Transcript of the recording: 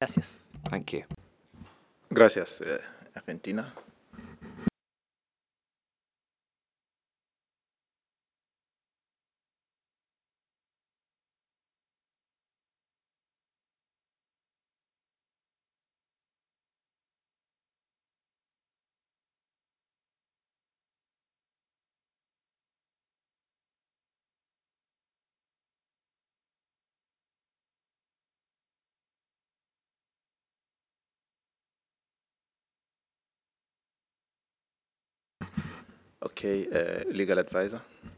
Gracias. Thank you. Gracias, Argentina. Okay, legal advisor.